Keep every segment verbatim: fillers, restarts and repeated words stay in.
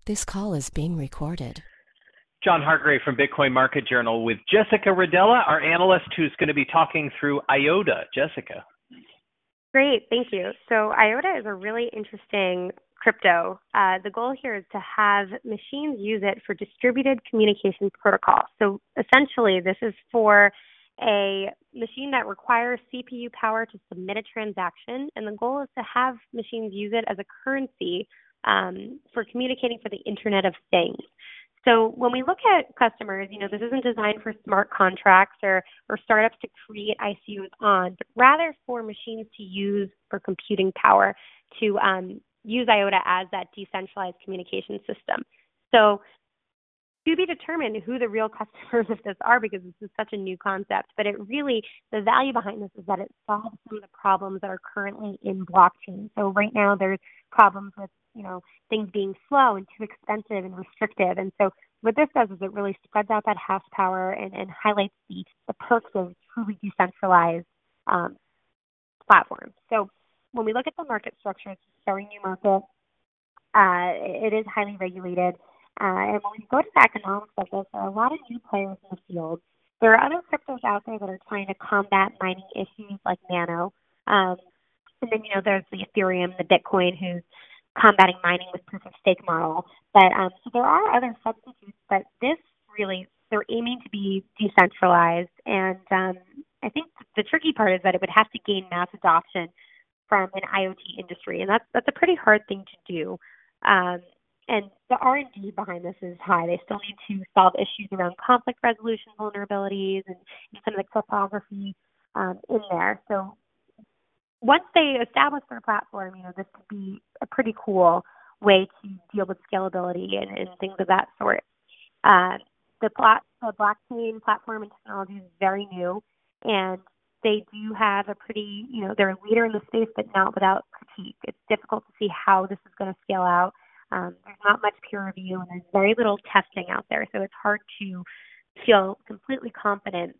This call is being recorded. John Hargrave from Bitcoin Market Journal with Jessica Rodella, our analyst who's going to be talking through IOTA. Jessica. Great, thank you. So IOTA is a really interesting crypto. Uh, the goal here is to have machines use it for distributed communication protocol. So essentially, this is for a machine that requires C P U power to submit a transaction, and the goal is to have machines use it as a currency um, for communicating for the Internet of Things. So when we look at customers, you know, this isn't designed for smart contracts or, or startups to create I C Os on, but rather for machines to use for computing power to um, use IOTA as that decentralized communication system. So to be determined who the real customers of this are, because this is such a new concept, but it really, the value behind this is that it solves some of the problems that are currently in blockchain. So right now there's problems with, you know, things being slow and too expensive and restrictive. And so what this does is it really spreads out that hash power and, and highlights the, the perks of truly decentralized um, platforms. So when we look at the market structure, it's a very new market. Uh, it is highly regulated. Uh, and when we go to the economics of this, there are a lot of new players in the field. There are other cryptos out there that are trying to combat mining issues like Nano. Um, and then, you know, there's the Ethereum, the Bitcoin, who's combating mining with proof of stake model. But um, so there are other substitutes, but this really, they're aiming to be decentralized. And um, I think the tricky part is that it would have to gain mass adoption from an IoT industry. And that's, that's a pretty hard thing to do. Um, and the R and D behind this is high. They still need to solve issues around conflict resolution vulnerabilities and, and some of the cryptography um, in there. So once they establish their platform, you know, this could be a pretty cool way to deal with scalability and, and things of that sort. Uh, the, plat- the blockchain platform and technology is very new, and they do have a pretty, you know, they're a leader in the space, but not without critique. It's difficult to see how this is going to scale out. Um, there's not much peer review, and there's very little testing out there, so it's hard to feel completely confident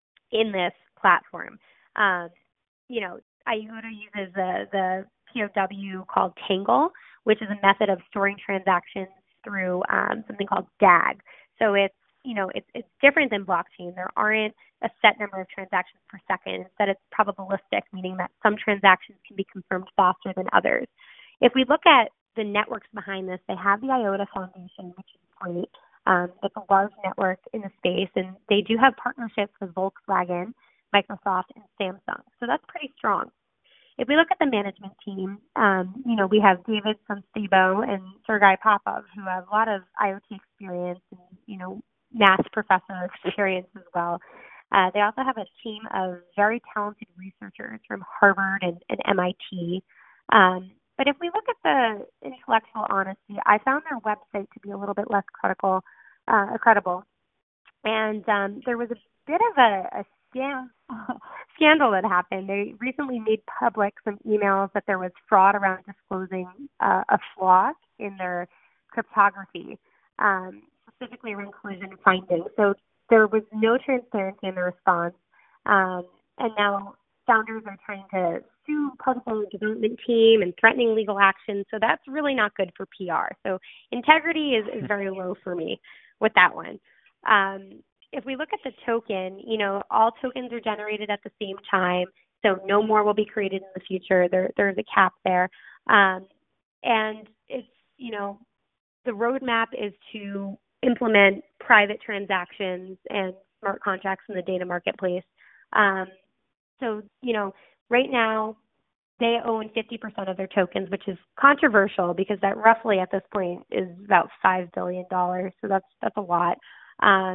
in this platform. Um, you know, IOTA uses the, the P O W called Tangle, which is a method of storing transactions through um, something called D A G. So it's, you know, it's, it's different than blockchain. There aren't a set number of transactions per second. Instead, it's probabilistic, meaning that some transactions can be confirmed faster than others. If we look at the networks behind this, they have the IOTA Foundation, which is great. Um, it's a large network in the space, and they do have partnerships with Volkswagen, Microsoft, and Samsung. So that's pretty strong. If we look at the management team, um, you know, we have David Sunstebo and Sergei Popov, who have a lot of IoT experience and, you know, math professor experience as well. Uh, they also have a team of very talented researchers from Harvard and, and M I T. Um, but if we look at the intellectual honesty, I found their website to be a little bit less critical, uh, credible. And um, there was a bit of a, a scam, scandal that happened. They recently made public some emails that there was fraud around disclosing uh, a flaw in their cryptography, um, specifically around collision finding. So there was no transparency in the response. Um, and now founders are trying to sue part of the development team and threatening legal action. So that's really not good for P R. So integrity is, is very low for me with that one. Um, if we look at the token, you know, all tokens are generated at the same time. So no more will be created in the future. There, there's a cap there. Um, and it's, you know, the roadmap is to implement private transactions and smart contracts in the data marketplace. Um, so, you know, right now they own fifty percent of their tokens, which is controversial because that roughly at this point is about five billion dollars. So that's, that's a lot. Um,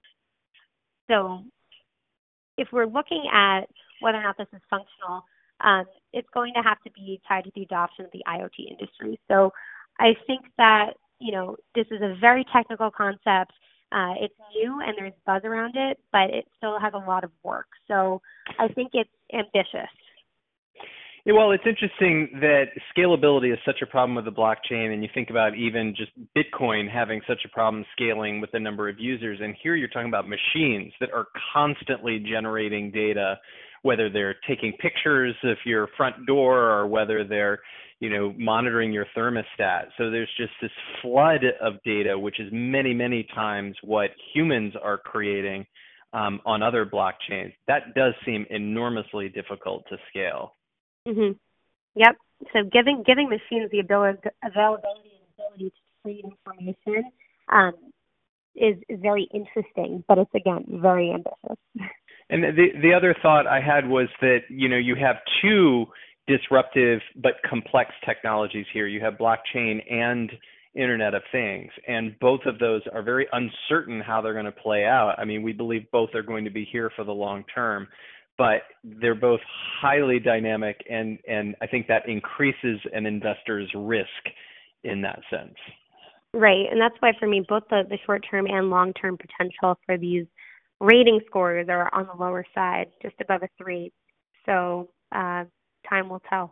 so if we're looking at whether or not this is functional, um, it's going to have to be tied to the adoption of the IoT industry. So I think that, you know, this is a very technical concept. Uh, it's new and there's buzz around it, but it still has a lot of work. So I think it's ambitious. Yeah, well, it's interesting that scalability is such a problem with the blockchain, and you think about even just Bitcoin having such a problem scaling with the number of users. And here you're talking about machines that are constantly generating data, whether they're taking pictures of your front door or whether they're, you know, monitoring your thermostat. So there's just this flood of data, which is many, many times what humans are creating um, on other blockchains. That does seem enormously difficult to scale. Mm-hmm. Yep. So giving giving machines the ability, availability and ability to trade information um, is, is very interesting, but it's, again, very ambitious. And the the other thought I had was that, you know, you have two disruptive but complex technologies here. You have blockchain and Internet of Things, and both of those are very uncertain how they're going to play out. I mean, we believe both are going to be here for the long term, but they're both highly dynamic, and, and I think that increases an investor's risk in that sense. Right, and that's why for me, both the, the short-term and long-term potential for these rating scores are on the lower side, just above a three. So uh, time will tell.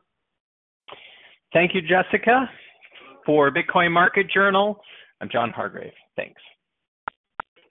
Thank you, Jessica. For Bitcoin Market Journal, I'm John Hargrave. Thanks.